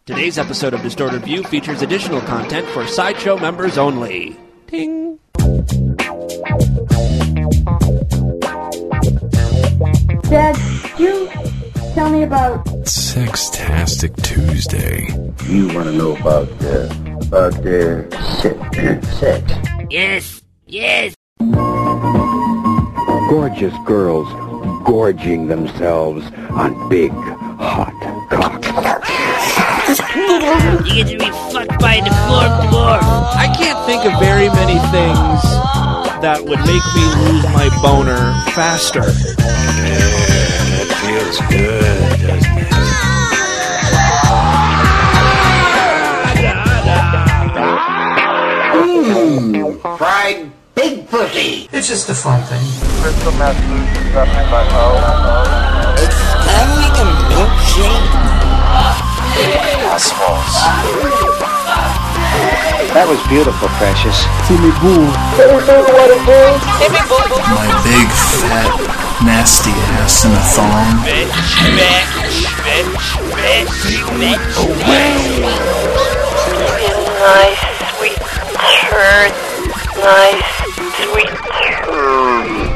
Today's episode of Distorted View features additional content for Sideshow members only. Ting! Dad, you tell me about Sextastic Tuesday. You want to know about sex? Yes. Gorgeous girls gorging themselves on big, hot cocks. You get to be fucked by the floor. I can't think of very many things that would make me lose my boner faster. That feels good, doesn't it? Fried big pussy. It's just a fun thing. Crystal meth solution suffering by Can I make a milkshake? assholes. That was beautiful, Precious. My big, fat, nasty ass in a thong. Nice, sweet turd. Nice, sweet turd.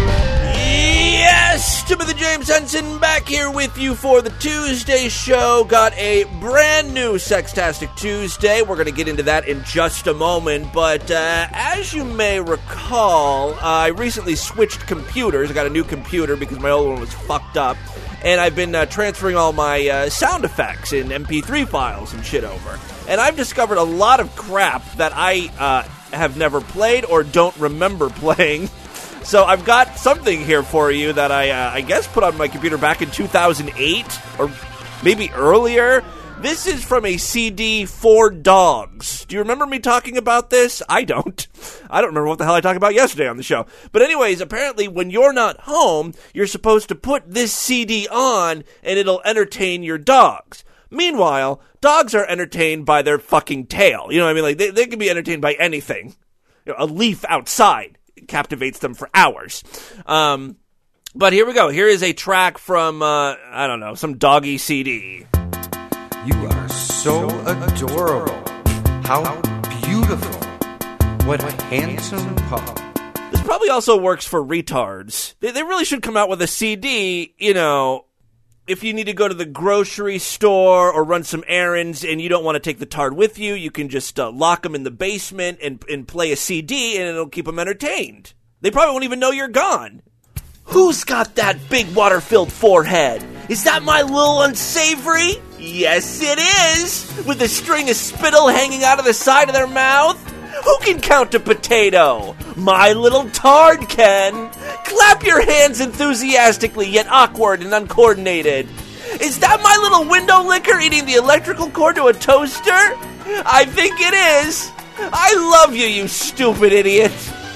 Yes! Timothy James Henson back here with you for the Tuesday show. Got a brand new Sextastic Tuesday. We're going to get into that in just a moment. But as you may recall, I recently switched computers. I got a new computer because my old one was fucked up. And I've been transferring all my sound effects in MP3 files and shit over. And I've discovered a lot of crap that I have never played or don't remember playing. So I've got something here for you that I guess put on my computer back in 2008 or maybe earlier. This is from a CD for dogs. Do you remember me talking about this? I don't. I don't remember what the hell I talked about yesterday on the show. But anyways, apparently when you're not home, you're supposed to put this CD on and it'll entertain your dogs. Meanwhile, dogs are entertained by their fucking tail. You know what I mean? Like they can be entertained by anything. You know, a leaf outside captivates them for hours. But here we go. Here is a track from, I don't know, some doggy CD. You are so adorable. How beautiful. What a handsome pup. This probably also works for retards. They really should come out with a CD, you know, if you need to go to the grocery store or run some errands and you don't want to take the tard with you, you can just lock them in the basement and play a CD and it'll keep them entertained. They probably won't even know you're gone. Who's got that big water-filled forehead? Is that my little unsavory? Yes, it is! With a string of spittle hanging out of the side of their mouth? Who can count a potato? My little tard can. Clap your hands enthusiastically, yet awkward and uncoordinated. Is that my little window licker eating the electrical cord to a toaster? I think it is. I love you, you stupid idiot.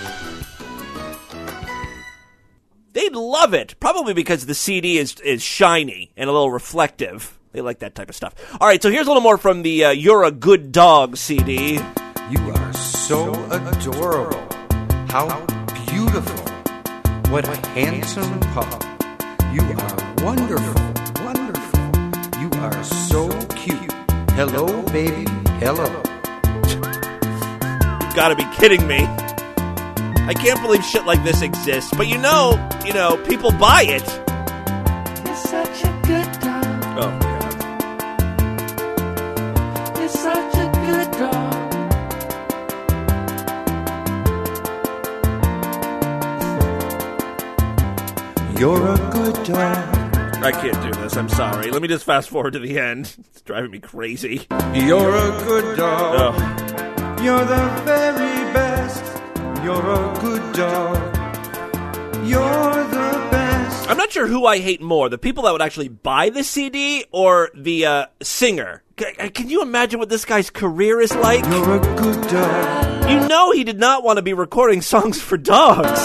They'd love it, probably because the CD is shiny and a little reflective. They like that type of stuff. All right, so here's a little more from the You're a Good Dog CD. You are so adorable. How beautiful. What a handsome pup. You are wonderful. You are so cute. Hello, baby. Hello. You've got to be kidding me. I can't believe shit like this exists, but you know, people buy it. You're such a good dog. Oh, God. You're such a good dog. You're a good dog. I can't do this, I'm sorry. Let me just fast forward to the end. It's driving me crazy. You're a good dog. Ugh. You're the very best. You're a good dog. You're the best. I'm not sure who I hate more, the people that would actually buy the CD or the singer. Can you imagine what this guy's career is like? You're a good dog. You know he did not want to be recording songs for dogs.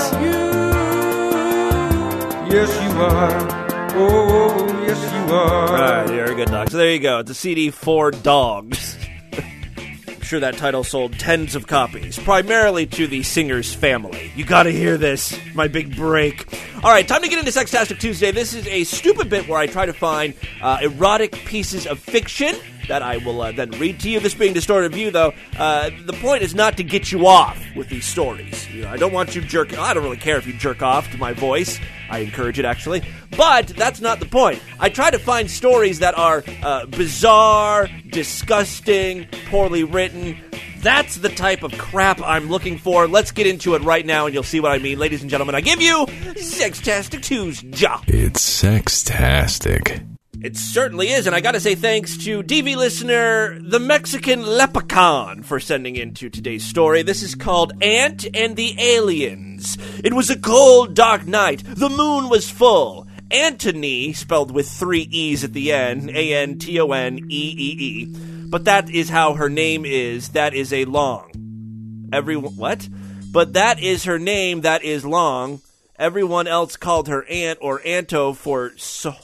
Yes, you are. Oh, yes, you are. All right, you're a good dog. So there you go. It's a CD for dogs. I'm sure that title sold tens of copies, primarily to the singer's family. You gotta hear this. My big break. All right, time to get into Sextastic Tuesday. This is a stupid bit where I try to find erotic pieces of fiction that I will then read to you. This being Distorted View, though, the point is not to get you off with these stories. I don't want you jerking. I don't really care if you jerk off to my voice. I encourage it, actually. But that's not the point. I try to find stories that are bizarre, disgusting, poorly written. That's the type of crap I'm looking for. Let's get into it right now, and you'll see what I mean. Ladies and gentlemen, I give you Sextastic Tuesday. It's Sextastic. It certainly is, and I gotta say thanks to DV listener, the Mexican Leprechaun, for sending in to today's story. This is called Ant and the Aliens. It was a cold, dark night. The moon was full. Antony, spelled with 3 E's at the end, A-N-T-O-N-E-E-E. But that is how her name is. That is a long. What? But that is her name. That is long. Everyone else called her Ant or Anto for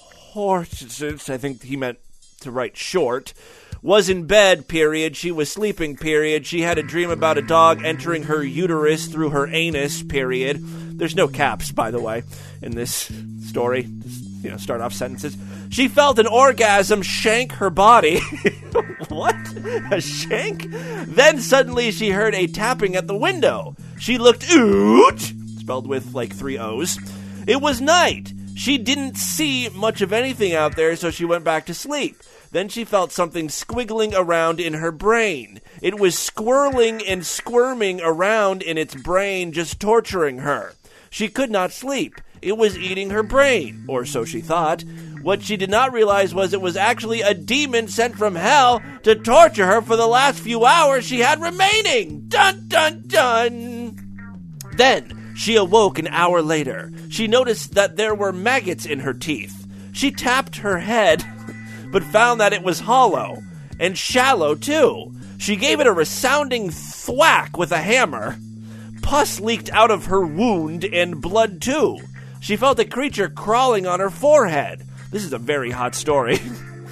I think he meant to write short. Was in bed, period. She was sleeping, period. She had a dream about a dog entering her uterus through her anus, period. There's no caps, by the way, in this story. Just, start off sentences. She felt an orgasm shank her body. What? A shank? Then suddenly she heard a tapping at the window. She looked out, spelled with like 3 O's. It was night. She didn't see much of anything out there, so she went back to sleep. Then she felt something squiggling around in her brain. It was squirreling and squirming around in its brain, just torturing her. She could not sleep. It was eating her brain, or so she thought. What she did not realize was it was actually a demon sent from hell to torture her for the last few hours she had remaining. Dun, dun, dun. Then she awoke an hour later. She noticed that there were maggots in her teeth. She tapped her head, but found that it was hollow, and shallow, too. She gave it a resounding thwack with a hammer. Pus leaked out of her wound, and blood, too. She felt a creature crawling on her forehead. This is a very hot story.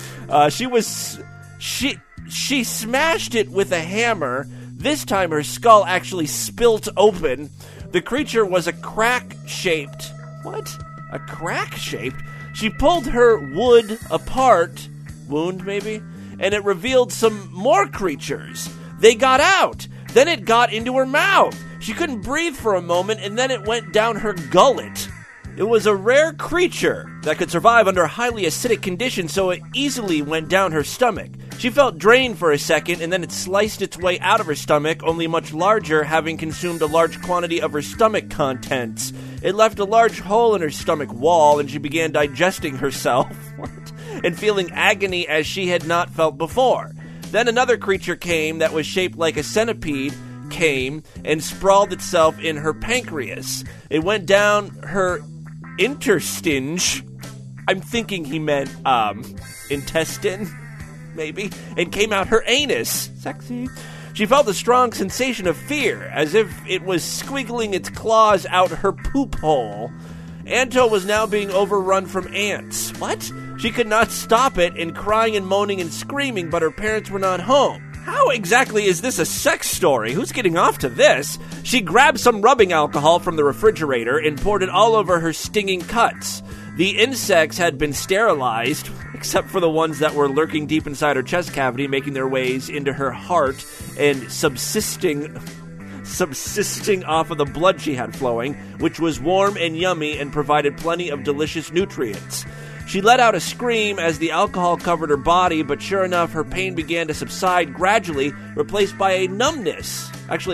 She smashed it with a hammer. This time her skull actually spilt open. The creature was a crack-shaped... What? A crack-shaped? She pulled her wood apart, wound maybe, and it revealed some more creatures. They got out. Then it got into her mouth. She couldn't breathe for a moment, and then it went down her gullet. It was a rare creature that could survive under highly acidic conditions, so it easily went down her stomach. She felt drained for a second, and then it sliced its way out of her stomach, only much larger, having consumed a large quantity of her stomach contents. It left a large hole in her stomach wall, and she began digesting herself and feeling agony as she had not felt before. Then another creature came that was shaped like a centipede, came and sprawled itself in her pancreas. It went down her interstinge. I'm thinking he meant intestine, maybe, and came out her anus. Sexy. She felt a strong sensation of fear, as if it was squiggling its claws out her poop hole. Anto was now being overrun from ants. What? She could not stop it, and crying and moaning and screaming, but her parents were not home. How exactly is this a sex story? Who's getting off to this? She grabbed some rubbing alcohol from the refrigerator and poured it all over her stinging cuts. The insects had been sterilized, except for the ones that were lurking deep inside her chest cavity, making their ways into her heart and subsisting off of the blood she had flowing, which was warm and yummy and provided plenty of delicious nutrients. She let out a scream as the alcohol covered her body, but sure enough, her pain began to subside gradually, replaced by a numbness,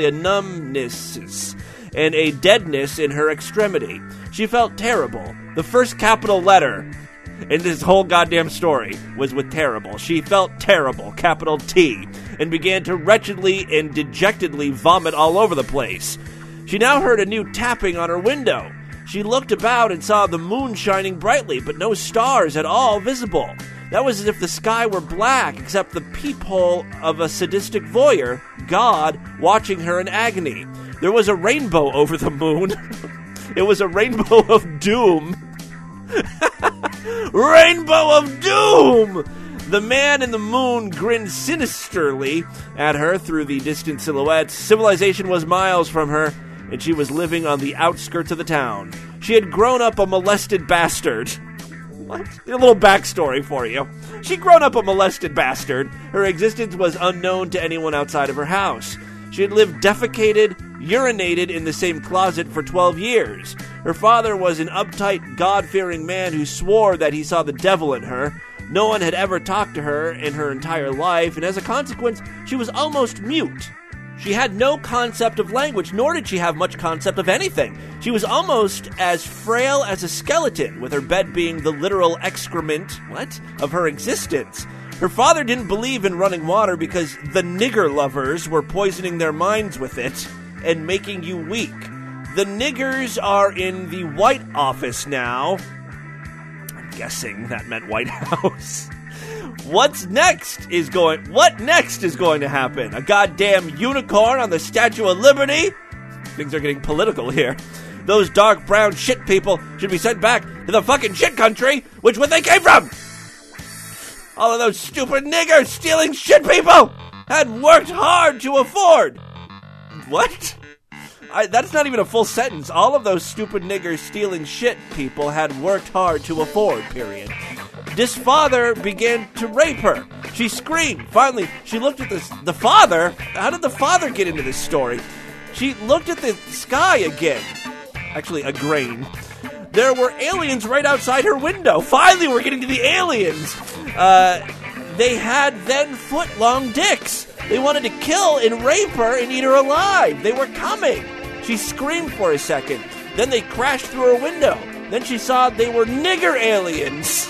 and a deadness in her extremity. She felt terrible. The first capital letter in this whole goddamn story was with terrible. She felt terrible, capital T, and began to wretchedly and dejectedly vomit all over the place. She now heard a new tapping on her window. She looked about and saw the moon shining brightly, but no stars at all visible. That was as if the sky were black, except the peephole of a sadistic voyeur, God, watching her in agony. There was a rainbow over the moon. It was a rainbow of doom. Rainbow of doom! The man in the moon grinned sinisterly at her through the distant silhouettes. Civilization was miles from her, and she was living on the outskirts of the town. She had grown up a molested bastard. What? A little backstory for you. She'd grown up a molested bastard. Her existence was unknown to anyone outside of her house. She had lived defecated, urinated in the same closet for 12 years. Her father was an uptight, God-fearing man who swore that he saw the devil in her. No one had ever talked to her in her entire life, and as a consequence, she was almost mute. She had no concept of language, nor did she have much concept of anything. She was almost as frail as a skeleton, with her bed being the literal excrement, of her existence. Her father didn't believe in running water because the nigger lovers were poisoning their minds with it and making you weak. The niggers are in the White Office now. I'm guessing that meant White House. What next is going to happen? A goddamn unicorn on the Statue of Liberty? Things are getting political here. Those dark brown shit people should be sent back to the fucking shit country, which where they came from. All of those stupid niggers stealing shit people had worked hard to afford. What? That's not even a full sentence. All of those stupid niggers stealing shit people had worked hard to afford, period. This father began to rape her. She screamed. Finally, she looked at the father. How did the father get into this story? She looked at the sky again. Actually, a grain. There were aliens right outside her window. Finally, we're getting to the aliens. They had then foot-long dicks. They wanted to kill and rape her and eat her alive. They were coming. She screamed for a second. Then they crashed through her window. Then she saw they were nigger aliens.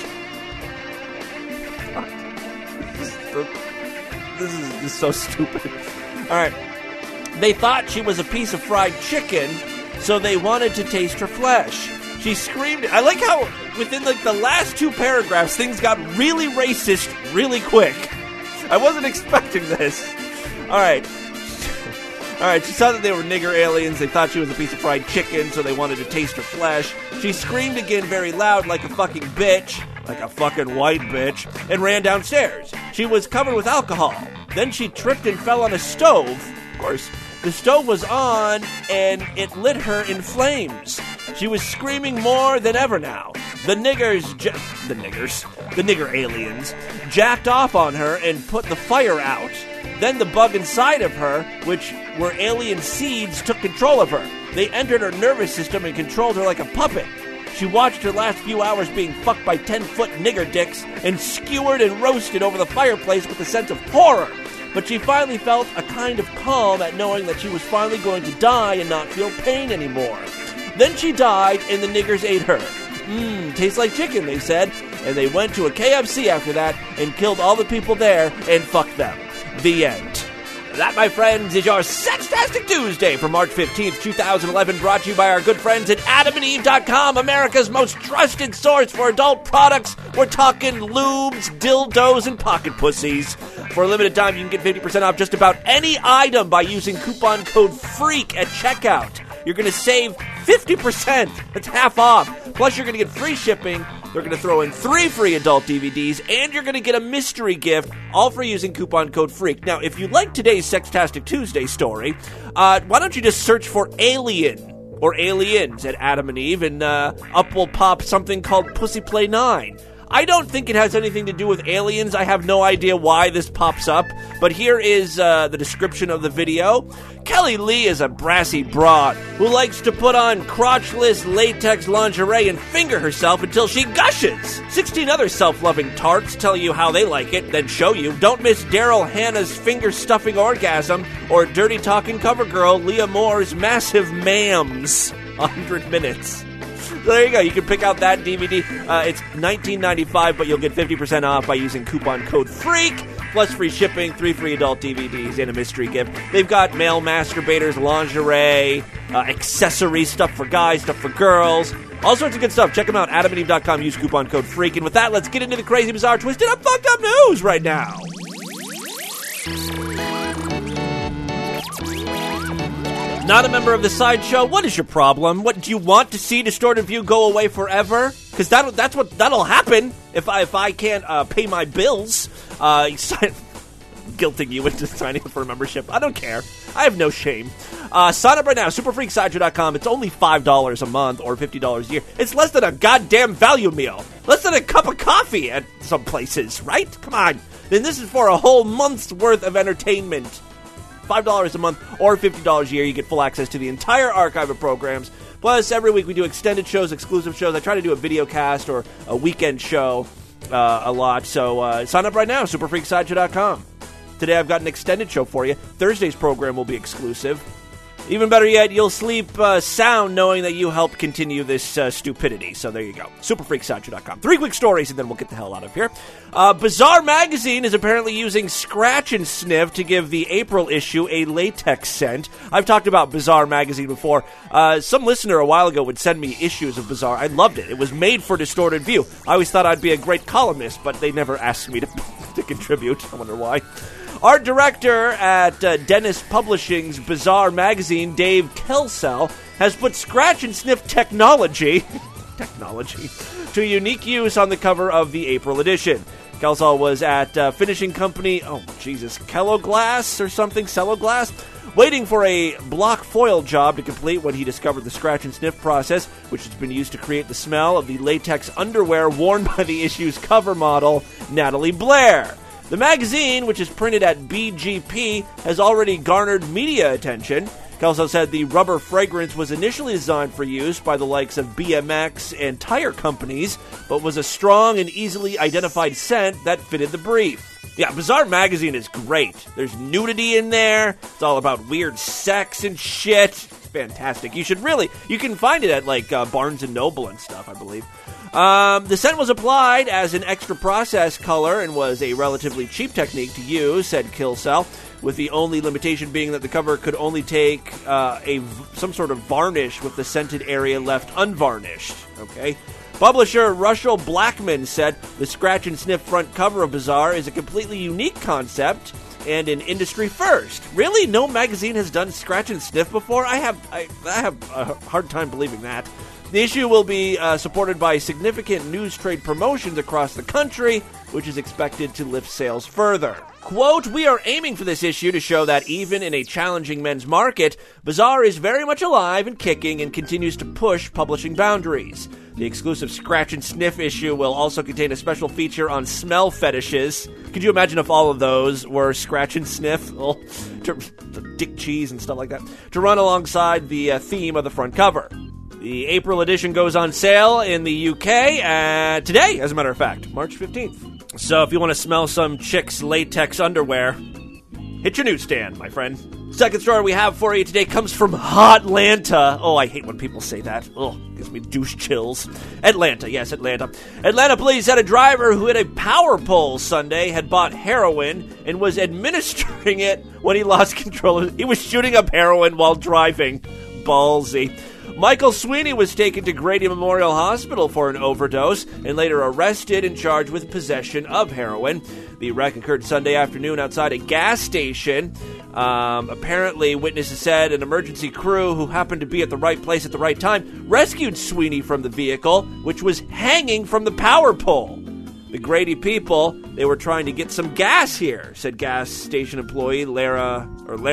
This is so stupid. All right. They thought she was a piece of fried chicken, so they wanted to taste her flesh. She screamed. I like how within the last two paragraphs, things got really racist really quick. I wasn't expecting this. All right. She saw that they were nigger aliens. They thought she was a piece of fried chicken, so they wanted to taste her flesh. She screamed again very loud like a fucking bitch, like a fucking white bitch, and ran downstairs. She was covered with alcohol. Then she tripped and fell on a stove. Of course, the stove was on, and it lit her in flames. She was screaming more than ever now. The nigger aliens, jacked off on her and put the fire out. Then the bug inside of her, which were alien seeds, took control of her. They entered her nervous system and controlled her like a puppet. She watched her last few hours being fucked by 10-foot nigger dicks and skewered and roasted over the fireplace with a sense of horror. But she finally felt a kind of calm at knowing that she was finally going to die and not feel pain anymore. Then she died and the niggers ate her. Tastes like chicken, they said. And they went to a KFC after that and killed all the people there and fucked them. The end. That, my friends, is your Sextastic Tuesday for March 15th, 2011, brought to you by our good friends at AdamandEve.com, America's most trusted source for adult products. We're talking lubes, dildos, and pocket pussies. For a limited time, you can get 50% off just about any item by using coupon code FREAK at checkout. You're going to save 50%. That's half off. Plus, you're going to get free shipping. They're going to throw in 3 free adult DVDs, and you're going to get a mystery gift, all for using coupon code FREAK. Now, if you like today's Sextastic Tuesday story, why don't you just search for Alien or Aliens at Adam and Eve, and up will pop something called Pussy Play 9. I don't think it has anything to do with aliens. I have no idea why this pops up, but here is the description of the video. Kelly Lee is a brassy broad who likes to put on crotchless latex lingerie and finger herself until she gushes. 16 other self-loving tarts tell you how they like it, then show you. Don't miss Daryl Hannah's finger-stuffing orgasm or dirty talking cover girl Leah Moore's massive mams. 100 minutes. So there you go. You can pick out that DVD. It's $19.95, but you'll get 50% off by using coupon code FREAK, plus free shipping, 3 free adult DVDs, and a mystery gift. They've got male masturbators, lingerie, accessories, stuff for guys, stuff for girls, all sorts of good stuff. Check them out, AdamandEve.com. Use coupon code FREAK. And with that, let's get into the crazy, bizarre, twisted up, fucked up news right now. Not a member of the Sideshow? What is your problem? What do you want to see Distorted View go away forever? Because that'll happen if I can't pay my bills. guilting you into signing up for a membership. I don't care. I have no shame. Sign up right now, superfreaksideshow.com. It's only $5 a month or $50 a year. It's less than a goddamn value meal. Less than a cup of coffee at some places, right? Come on. Then this is for a whole month's worth of entertainment. $5 a month or $50 a year. You get full access to the entire archive of programs. Plus, every week we do extended shows, exclusive shows. I try to do a video cast or a weekend show a lot. So sign up right now, superfreaksideshow.com. Today I've got an extended show for you. Thursday's program will be exclusive. Even better yet, you'll sleep sound knowing that you helped continue this stupidity. So there you go. Superfreaksideshow.com. 3 quick stories, and then we'll get the hell out of here. Bizarre Magazine is apparently using Scratch and Sniff to give the April issue a latex scent. I've talked about Bizarre Magazine before. Some listener a while ago would send me issues of Bizarre. I loved it. It was made for Distorted View. I always thought I'd be a great columnist, but they never asked me to contribute. I wonder why. Art director at Dennis Publishing's Bizarre Magazine, Dave Kelsell, has put Scratch and Sniff technology to unique use on the cover of the April edition. Kelsall was at finishing company, Kelloglass or something, Celloglass, waiting for a block foil job to complete when he discovered the Scratch and Sniff process, which has been used to create the smell of the latex underwear worn by the issue's cover model, Natalie Blair. The magazine, which is printed at BGP, has already garnered media attention. Kelso said the rubber fragrance was initially designed for use by the likes of BMX and tire companies, but was a strong and easily identified scent that fitted the brief. Yeah, Bizarre Magazine is great. There's nudity in there. It's all about weird sex and shit. It's fantastic. You can find it at like Barnes & Noble and stuff, I believe. The scent was applied as an extra process color and was a relatively cheap technique to use, said Kelsell, with the only limitation being that the cover could only take some sort of varnish with the scented area left unvarnished. Okay. Publisher Russell Blackman said the Scratch and Sniff front cover of Bizarre is a completely unique concept and an industry first. Really? No magazine has done Scratch and Sniff before? I have a hard time believing that. The issue will be supported by significant news trade promotions across the country, which is expected to lift sales further. Quote, "We are aiming for this issue to show that even in a challenging men's market, Bizarre is very much alive and kicking and continues to push publishing boundaries. The exclusive Scratch and Sniff issue will also contain a special feature on smell fetishes." Could you imagine if all of those were Scratch and Sniff? Dick cheese and stuff like that. To run alongside the theme of the front cover. The April edition goes on sale in the UK today, as a matter of fact, March 15th. So if you want to smell some chick's latex underwear, hit your newsstand, my friend. Second story we have for you today comes from Hotlanta. Oh, I hate when people say that. Oh, gives me douche chills. Atlanta, yes, Atlanta. Atlanta police said a driver who hit a power pole Sunday had bought heroin and was administering it when he lost control. He was shooting up heroin while driving. Ballsy. Michael Sweeney was taken to Grady Memorial Hospital for an overdose and later arrested and charged with possession of heroin. The wreck occurred Sunday afternoon outside a gas station. Apparently, witnesses said an emergency crew who happened to be at the right place at the right time rescued Sweeney from the vehicle, which was hanging from the power pole. The Grady people, they were trying to get some gas here, said gas station employee Laren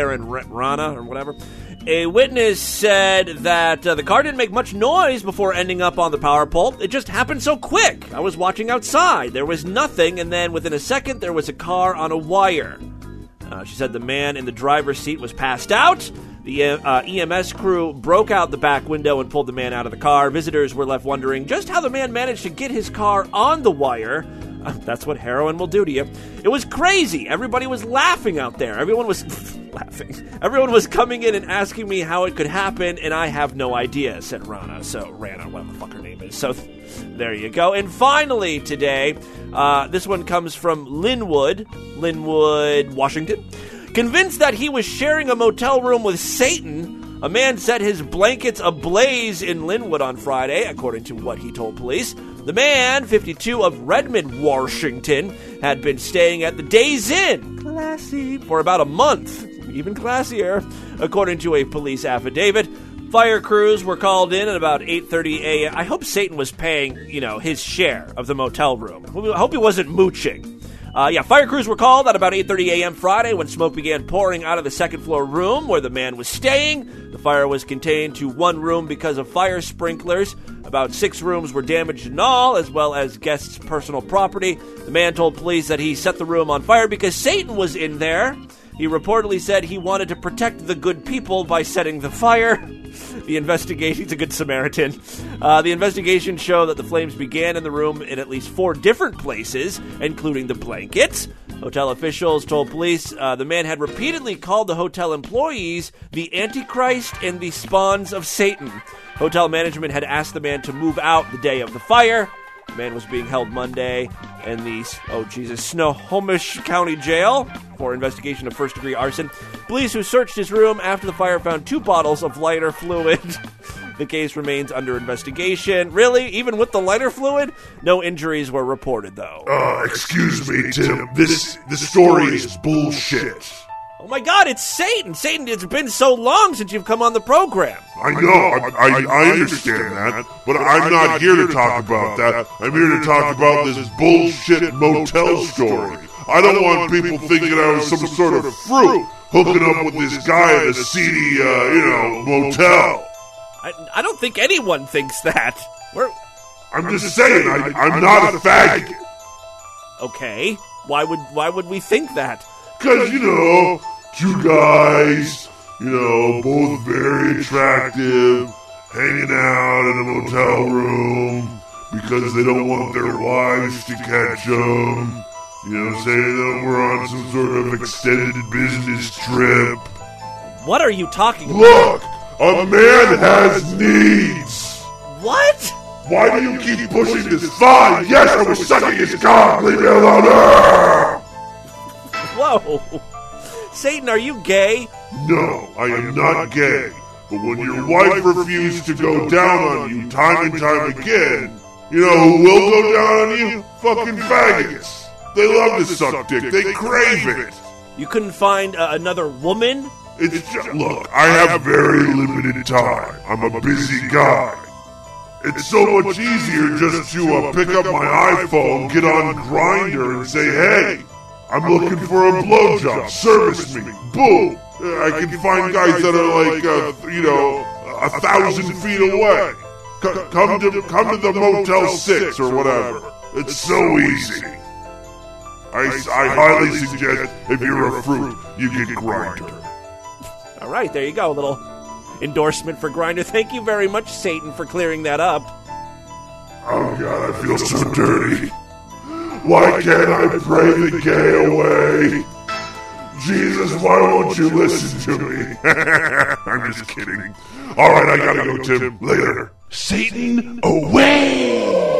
Rana or whatever. A witness said that the car didn't make much noise before ending up on the power pole. It just happened so quick. I was watching outside. There was nothing, and then within a second, there was a car on a wire. She said the man in the driver's seat was passed out. The EMS crew broke out the back window and pulled the man out of the car. Visitors were left wondering just how the man managed to get his car on the wire. That's what heroin will do to you. It was crazy. Everybody was laughing out there. Everyone was laughing. Everyone was coming in and asking me how it could happen, and I have no idea, said Rana. So, Rana, whatever the fuck her name is. So, there you go. And finally today, this one comes from Linwood, Washington. Convinced that he was sharing a motel room with Satan, a man set his blankets ablaze in Linwood on Friday, according to what he told police. The man, 52, of Redmond, Washington, had been staying at the Days Inn, classy, for about a month, even classier, according to a police affidavit. Fire crews were called in at about 8:30 a.m. I hope Satan was paying, his share of the motel room. I hope he wasn't mooching. Fire crews were called at about 8:30 a.m. Friday when smoke began pouring out of the second-floor room where the man was staying. The fire was contained to one room because of fire sprinklers. About 6 rooms were damaged in all, as well as guests' personal property. The man told police that he set the room on fire because Satan was in there. He reportedly said he wanted to protect the good people by setting the fire. The investigation, he's a good Samaritan. The investigation showed that the flames began in the room in at least 4 different places, including the blankets. Hotel officials told police the man had repeatedly called the hotel employees the Antichrist and the spawns of Satan. Hotel management had asked the man to move out the day of the fire. The man was being held Monday in the, Snohomish County Jail for investigation of first-degree arson. Police who searched his room after the fire found 2 bottles of lighter fluid. The case remains under investigation. Really? Even with the lighter fluid? No injuries were reported, though. Excuse me, Tim. This story is bullshit. Oh my God, it's Satan! Satan, it's been so long since you've come on the program. I know, I understand that, but I'm not here to talk about that. I'm here to talk about this bullshit motel story. I don't want people thinking I was some sort of fruit hooking up with this guy at a seedy, motel. I don't think anyone thinks that. I'm just saying, I'm not a faggot. Okay, why would we think that? Because, 2 guys, both very attractive, hanging out in a motel room because they don't want their wives to catch them. Saying that we're on some sort of extended business trip. What are you talking about? Look, a man has needs. What? Why do you keep pushing this? Fine, yes, I was sucking his cock. Leave me alone. Whoa. Satan, are you gay? No, I am not gay. But when your wife refused to go down on you time and time again, you know who will go down on you? Fucking faggots. They love to suck dick. They crave it. You couldn't find another woman? It's just, look, I have very limited time. I'm a busy guy. It's so much easier just to pick up my iPhone, get on Grindr, and say, hey, I'm looking for a blowjob. Service me. Boom. I can find guys that are like, 1,000 feet away. Come to the Motel 6 or whatever. It's so easy. I highly suggest if you're a fruit, you get Grindr. All right, there you go. A little endorsement for Grindr. Thank you very much, Satan, for clearing that up. Oh, God, I feel so dirty. Why can't I pray the gay away? Jesus, why won't you listen to me? I'm just kidding. All right, I gotta go, Tim. Later. Satan, away!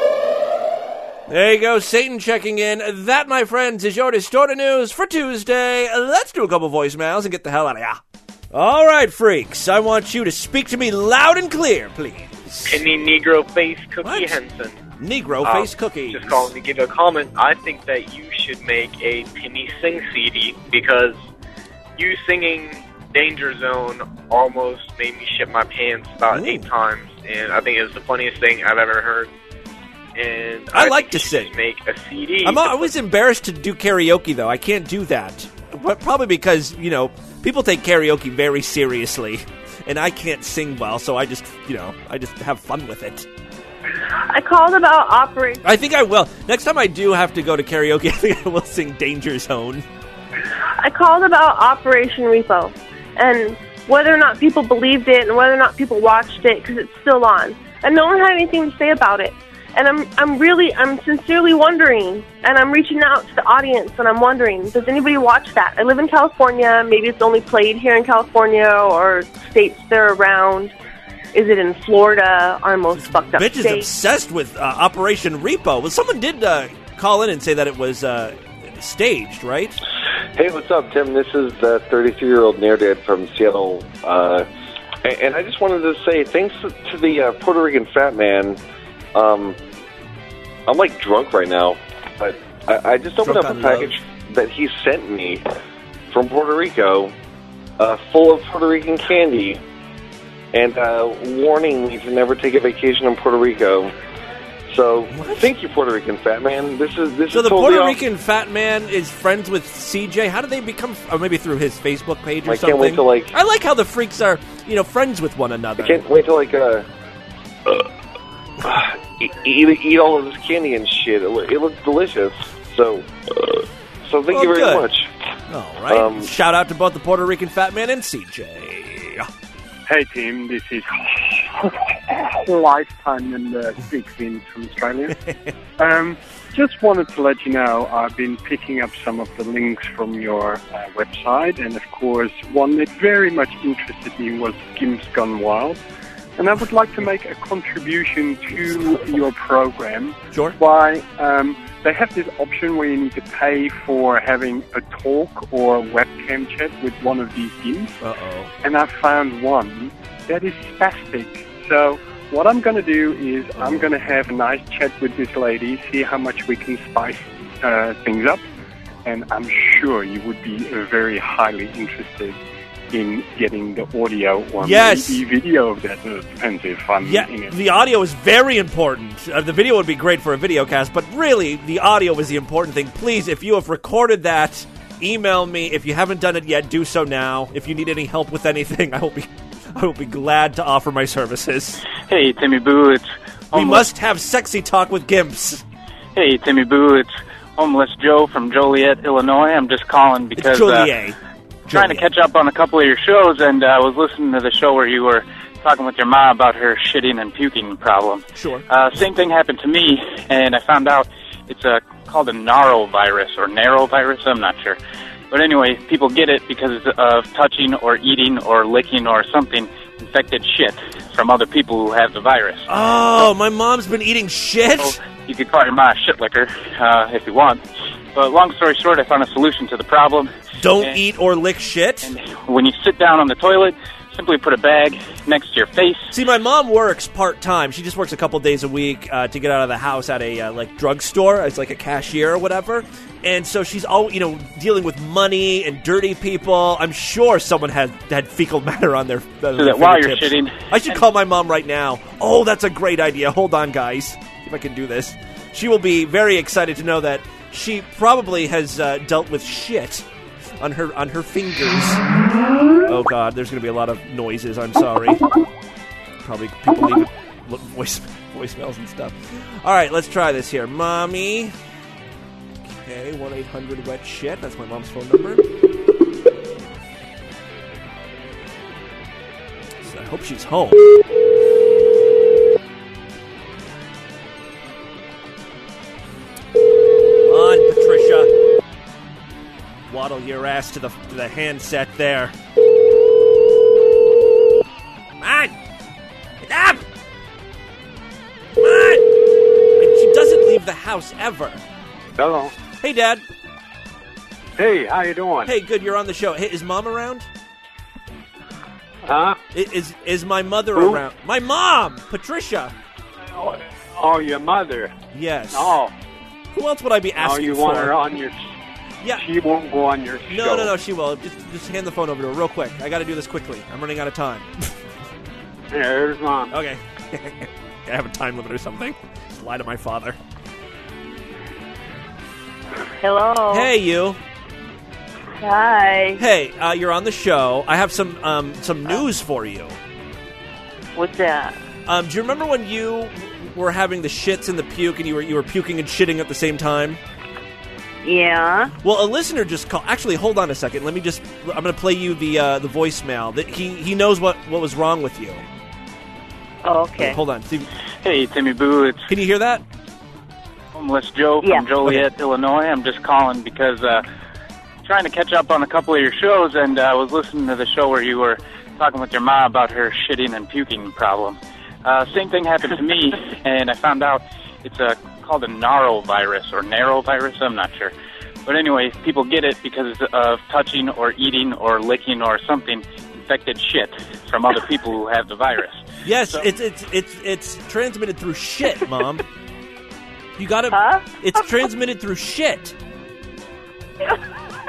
There you go, Satan checking in. That, my friends, is your Distorted News for Tuesday. Let's do a couple voicemails and get the hell out of here. All right, freaks, I want you to speak to me loud and clear, please. Penny Negro Face Cookie What? Henson. Negro Face Cookie. Just calling to give a comment. I think that you should make a Penny Sing CD because you singing Danger Zone almost made me shit my pants about 8 times, and I think it was the funniest thing I've ever heard. And I like to sing. Make a CD. I'm always embarrassed to do karaoke, though. I can't do that. But probably because, people take karaoke very seriously, and I can't sing well, so I just have fun with it. I called about Operation... I think I will. Next time I do have to go to karaoke, I think I will sing Danger Zone. I called about Operation Repo, and whether or not people believed it, and whether or not people watched it, because it's still on. And no one had anything to say about it. And I'm sincerely wondering, and I'm reaching out to the audience, and I'm wondering, does anybody watch that? I live in California. Maybe it's only played here in California or states they're around. Is it in Florida, our most fucked up Bitch state? is obsessed with Operation Repo. Well, someone did call in and say that it was staged, right? Hey, what's up, Tim? This is 33-year-old Near-Dad from Seattle. And I just wanted to say thanks to the Puerto Rican fat man. I'm like drunk right now, but I just opened up a package that he sent me from Puerto Rico, full of Puerto Rican candy, and warning me to never take a vacation in Puerto Rico. So thank you, Puerto Rican Fat Man. This is So the totally Puerto off- Rican Fat Man is friends with CJ. How did they become? Or maybe through his Facebook page or I something. can't wait to, I like how the freaks are, friends with one another. I can't wait to eat all of this candy and shit. It looks delicious. So thank you very good. much. All right. Shout out to both the Puerto Rican Fat Man and CJ. Hey team, this is Lifetime and Big Vince from Australia. Just wanted to let you know I've been picking up some of the links from your website, and of course one that very much interested me was Gimp's Gone Wild. And I would like to make a contribution to your program. Sure. By they have this option where you need to pay for having a talk or webcam chat with one of these gimps. Uh-oh. And I found one that is spastic. So what I'm going to do is I'm going to have a nice chat with this lady, see how much we can spice things up. And I'm sure you would be very highly interested in getting the audio or maybe video of that. Depends if I'm in it. The audio is very important. The video would be great for a video cast, but really, the audio is the important thing. Please, if you have recorded that, email me. If you haven't done it yet, do so now. If you need any help with anything, I will be glad to offer my services. Hey, Timmy Boo, it's We must have sexy talk with gimps. Hey, Timmy Boo, it's Homeless Joe from Joliet, Illinois. I'm just calling because trying to catch up on a couple of your shows, and I was listening to the show where you were talking with your mom about her shitting and puking problem. Sure. Same thing happened to me, and I found out it's called a norovirus or narovirus. I'm not sure. But anyway, people get it because of touching or eating or licking or something infected shit from other people who have the virus. Oh, my mom's been eating shit? So you could call your mom a shit licker if you want. But long story short, I found a solution to the problem. Don't eat or lick shit? And when you sit down on the toilet, simply put a bag next to your face. See, my mom works part-time. She just works a couple days a week to get out of the house at a drugstore as like a cashier or whatever. And so she's all dealing with money and dirty people. I'm sure someone had fecal matter on their so that while you're shitting, I should call my mom right now. Oh, that's a great idea. Hold on, guys. See if I can do this. She will be very excited to know that she probably has dealt with shit on her fingers. Oh God, there's going to be a lot of noises. I'm sorry. Probably people leaving voicemails and stuff. All right, let's try this here, Mommy. Okay, 1-800-WET-SHIT. That's my mom's phone number. So I hope she's home. Come on, Patricia. Waddle your ass to the handset there. Come on! Get up! Come on! And she doesn't leave the house ever. Hello. Hey, Dad. Hey, how you doing? Hey, good. You're on the show. Hey, is Mom around? Huh? Is my mother around? My mom, Patricia. Oh, your mother. Yes. Oh. Who else would I be asking for? Oh, you want her on your... Yeah. She won't go on your show. No, she will. Just hand the phone over to her real quick. I got to do this quickly. I'm running out of time. There's Mom. Okay. I have a time limit or something. Just lie to my father. Hello. Hey, you. Hi. Hey, you're on the show. I have some news for you. What's that? Do you remember when you were having the shits and the puke, and you were puking and shitting at the same time? Yeah. Well, a listener just called. Actually, hold on a second. I'm going to play you the voicemail. That he knows what was wrong with you. Oh, okay. Wait, hold on. See, hey, Timmy Boo. Can you hear that? Homeless Joe from Joliet, Illinois. I'm just calling because trying to catch up on a couple of your shows, and I was listening to the show where you were talking with your mom about her shitting and puking problem. Same thing happened to me, and I found out it's called a norovirus or narovirus. I'm not sure. But anyway, people get it because of touching or eating or licking or something infected shit from other people who have the virus. Yes, so, it's transmitted through shit, Mom. You got it. Huh? It's transmitted through shit.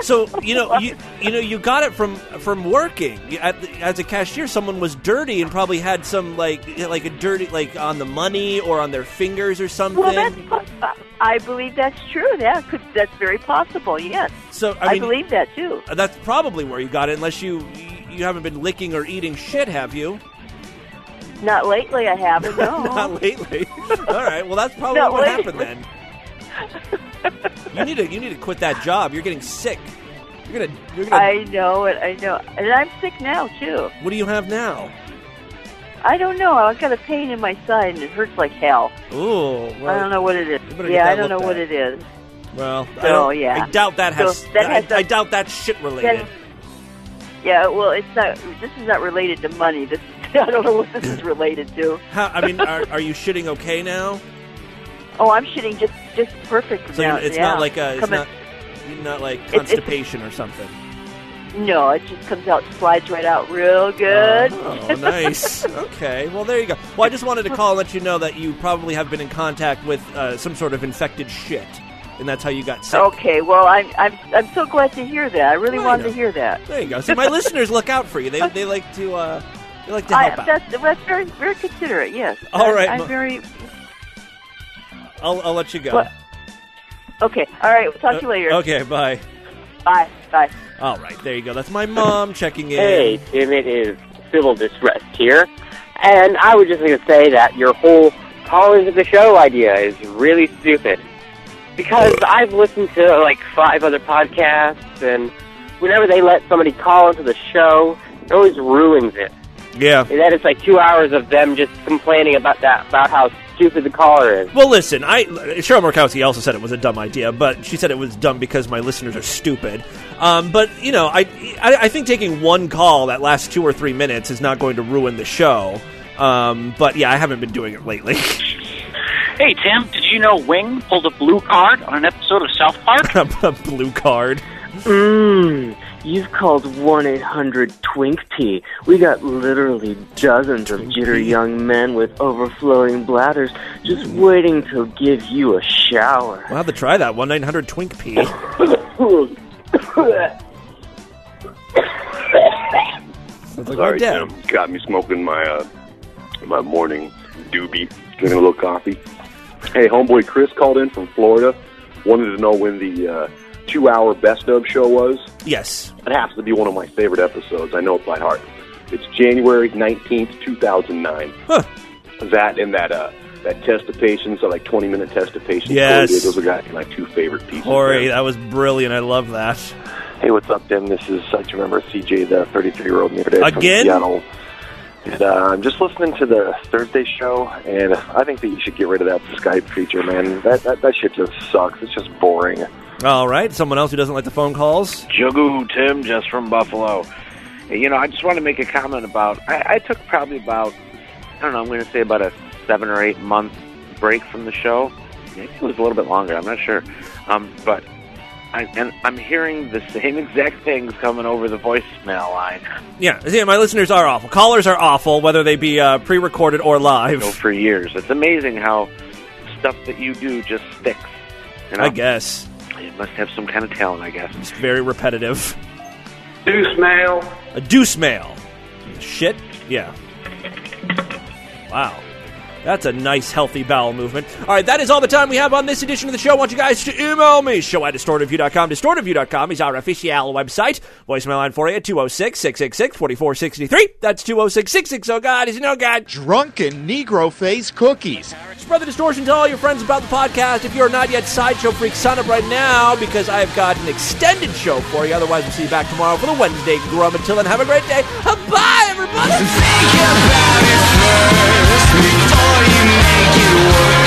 So you got it from working as a cashier. Someone was dirty and probably had some like a dirty on the money or on their fingers or something. Well, I believe that's true. That's very possible. Yes. So I believe that too. That's probably where you got it, unless you haven't been licking or eating shit, have you? Not lately, I haven't. No. Not lately. All right. Well, that's probably what happened then. You need to quit that job. You're getting sick. You're gonna. I know it. And I'm sick now too. What do you have now? I don't know. I've got a pain in my side and it hurts like hell. Ooh. Well, I don't know what it is. Yeah, I don't know what it is. Well, yeah. I doubt that has. I doubt that's shit related. Yeah. Well, it's not. This is not related to money. I don't know what this is related to. Are you shitting okay now? Oh, I'm shitting just perfect. So now. It's not like not like constipation or something. No, it just comes out, slides right out real good. Oh, nice. Okay, well there you go. Well, I just wanted to call and let you know that you probably have been in contact with some sort of infected shit, and that's how you got sick. Okay, well I'm so glad to hear that. I really wanted to hear that. There you go. So my listeners look out for you. They like to help out. That's very very considerate. Yes. All right. I'm very. I'll let you go. Well, okay. All right. We'll talk to you later. Okay. Bye. Bye. All right. There you go. That's my mom checking in. Hey, Tim. It is Civil Distress here. And I was just going to say that your whole call into the show idea is really stupid. Because I've listened to like 5 other podcasts, and whenever they let somebody call into the show, it always ruins it. Yeah. And then it's like 2 hours of them just complaining about how stupid the caller is. Well, listen, Cheryl Murkowski also said it was a dumb idea, but she said it was dumb because my listeners are stupid. But, I think taking one call that lasts 2 or 3 minutes is not going to ruin the show. But, yeah, I haven't been doing it lately. Hey, Tim, did you know Wing pulled a blue card on an episode of South Park? A blue card? You've called 1-800-TWINK-P. We got literally dozens of jittery young men with overflowing bladders just waiting to give you a shower. We'll have to try that. 1-800-TWINK-P. Sorry, Tim. Got me smoking my morning doobie, drinking a little coffee. Hey, homeboy Chris called in from Florida. Wanted to know when the 2-hour Best Of show was. Yes. It happens to be one of my favorite episodes. I know it by heart. It's January 19th, 2009. Huh. That and that test of patience, like 20-minute test of patience. Yes. Those are my 2 favorite pieces. Corey, that was brilliant. I love that. Hey, what's up, Tim? This is, I remember, CJ, the 33-year-old near there from Seattle. And I'm just listening to the Thursday show, and I think that you should get rid of that Skype feature, man. That shit just sucks. It's just boring. All right, someone else who doesn't like the phone calls? Jugu Tim, just from Buffalo. I just want to make a comment about, I took probably about, I'm going to say about a 7 or 8 month break from the show. Maybe it was a little bit longer, I'm not sure. But I'm hearing the same exact things coming over the voicemail line. Yeah, my listeners are awful. Callers are awful, whether they be pre-recorded or live. For years. It's amazing how stuff that you do just sticks. I guess. You must have some kind of talent, I guess. It's very repetitive. Deuce mail. A deuce mail. Shit? Yeah. Wow. That's a nice, healthy bowel movement. All right, that is all the time we have on this edition of the show. I want you guys to email me, show@distortedview.com. Distortedview.com is our official website. Voicemail line for you at 206-666-4463. That's 206-660. Oh, God, is no God. Drunken Negro Face Cookies. Spread the distortion to all your friends about the podcast. If you're not yet Sideshow Freak, sign up right now because I've got an extended show for you. Otherwise, we'll see you back tomorrow for the Wednesday Grub. Until then, have a great day. Bye, everybody. Think about it first before you make it work.